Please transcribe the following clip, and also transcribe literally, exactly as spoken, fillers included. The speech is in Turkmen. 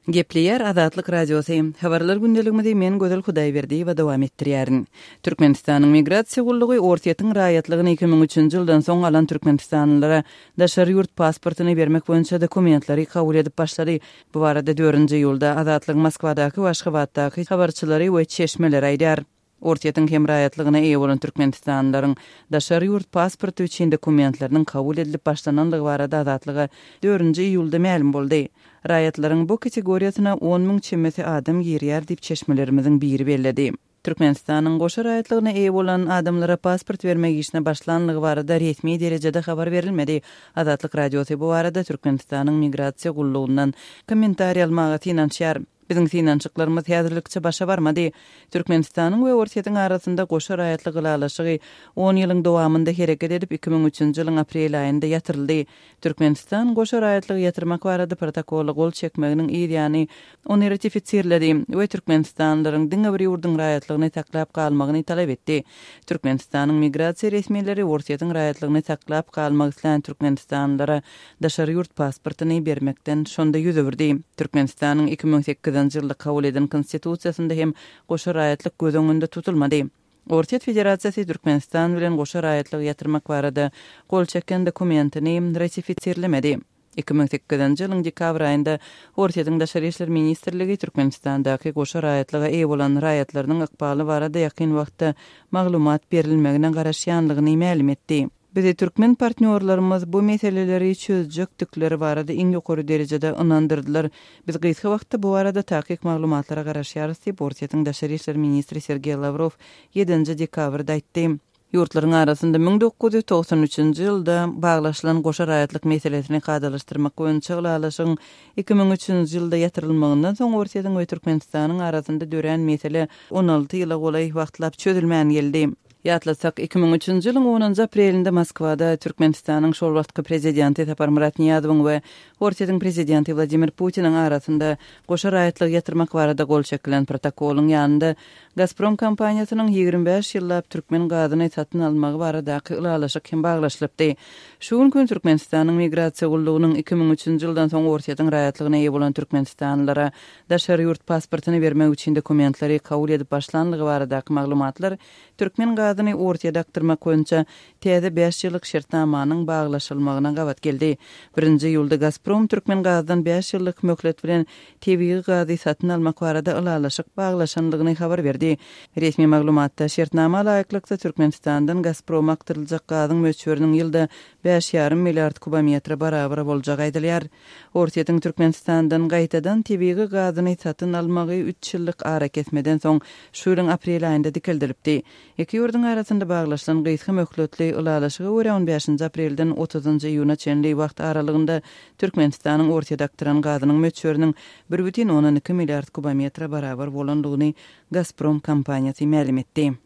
Gepleyer Azatlyk Radiosu. Habarlar gündeliginde men Gözel Hudaýberdi we dowam etdirýärin. Türkmenistanyň migrasiýa gullugy ortaýatyň raýatlygyny iki ming üçünji ýyldan soň alan türkmenistanlylara daşary ýurt pasportyny bermek boýunça dokumentlary kabul edip başlady. Bu barada dördünji ýylda Azatlyk Moskwadaky we Aşgabatdaky habarçylary we çeşmeler aýdar. Ortaýatyň hem raýatlygyna eýe bolan türkmenistanlylaryň daşary ýurt pasporty üçin dokumentlarynyň kabul edilip başlananlygy barada Azatlyga dördünji ýylda ma'lum boldy. Raýatlaryň bu kategoriýasyna on ming çemmesi adam girýär diýip çeşmelerimizin biri belledi. Türkmenistanyň goşa raýatlygyna eýe bolan adamlara pasport bermek işine başlananlygy barada resmi derejede habar berilmedi. Azatlyk Radiosu bu barada Türkmenistanyň migrasiýa gullugyndan kommentariýa almagy tinançýar. Bizim sinançyklarymız häzirlikçe başa barmady. Türkmenistanyň we Ortaýatyň arasynda goşa raýatlyk ýalaşygy on ýylyň dowamında hereket edip iki ming üçünji ýylyň aprel aýynda ýatyryldy. Türkmenistan goşa raýatlygy ýatyrmak barada protokoly gol çekmeginiň ýa-ni ony ratifisirledi we türkmenistanlylaryň diňe bir ýurdun raýatlygyny taklap galmagyny talap etdi. Türkmenistanyň migrasiýa resmiýetleri Ortaýatyň raýatlygyny taklap galmak isleýän türkmenistanlylara daşary ýurt pasportyny bermekden şonda ýüze birdi. Türkmenistanyň iki ming sekkizinji ýylda kabul edilen konstitusiýasynda hem goşa raýatlyk göz öňünde tutulmady. Ortaýat Federasiýasy Türkmenistan bilen goşa raýatlygy ýatyrmak barada gol çeken dokumentini ratifisirlemedi. iki ming sekkizinji ýylyň dekabr aýynda Ortaýatyň daşary işler ministrligi Türkmenistandaky goşa raýatlyga eýe bolan raýatlarynyň ykbaly barada ýakyn wagtda maglumat berilmegine garaşýanlygyny ma'lum etdi. Bizi Türkmen partnerlarymız bu meseleleri çözjekdikleri barada iň ýokary derejede ynandyrdylar. Biz gysga wagtda bu barada taýyk maglumatlara garaşýarys diýip Ortaýatyň daşary işler ministri Sergey Lavrov ýedinji dekabrda aýtdy. Ýurtlaryň arasynda ming dokuz ýüz togsan üçünji ýylda baglaşylan goşa raýatlyk meselesini gadalaşdyrmak boýunça ulalaşyň iki ming üçünji ýylda ýatyrylmagyndan soň Ortaýatyň we Türkmenistanyň arasynda dören mesele on alty ýyla golay wagtlap çözülmän geldi. Ýatlasak iki ming üçünji ýylyň onunji aprelinde Moskwada Türkmenistanyň şol wagtky prezidenti Tapar Murat Niýazowyň we Ortaýatyň prezidenti Vladimir Putiniň arasynda goşa raýatlygy ýatyrmak barada gol çekilen protokoluň ýanynda Gazprom kompaniýasynyň ýigirme beş ýyllap türkmen gazyny satyn almagy baradaky ulalaşyk hem baglaşlypdy. Şu gün Türkmenistanyň migrasiýa gullugynyň iki ming üçünji ýyldan soň Ortaýatyň raýatlygyna eýe bolan türkmenistanlylara daşary ýurt pasportyny bermek üçin dokumentlary kabul edip başlanlygy baradaky maglumatlar türkmen gazyny ortaýa aktyrmak boýunça täze beş ýyllyk şertnamanyň baglaşylmagyna gawat geldi. Birinji ýylda Gazprom türkmen gazdan beş ýyllyk möhlet bilen tebii gazy satyn almak barada ulalaşyk baglaşanlygyny habar berdi. Resmi maglumatda şertnama laýyklykda Türkmenistandan Gazprom aktyryljak gazyň möçberiniň ýylda beş ýarym milliard kubometr barabar boljagy aýdylýar. Ortaýatyň Türkmenistandan gaýtadan tebii gazyny satyn almagy üç ýyllyk ara kesmeden soň şu ýylyň aprel aýynda dikildiripdi. Iki ýurdun arasynda baglaşylan gysga möhletli ulalaşygy görä on beşinji aprelden otuzynji ýylyna çenli wagt aralygynda Türkmenistanyň ortaýa aktyran gazynyň möçberiniň bir бүтүn on iki milliard kubometr barabar bolanlygyny Gazprom kompaniýasy ma'lum etdi.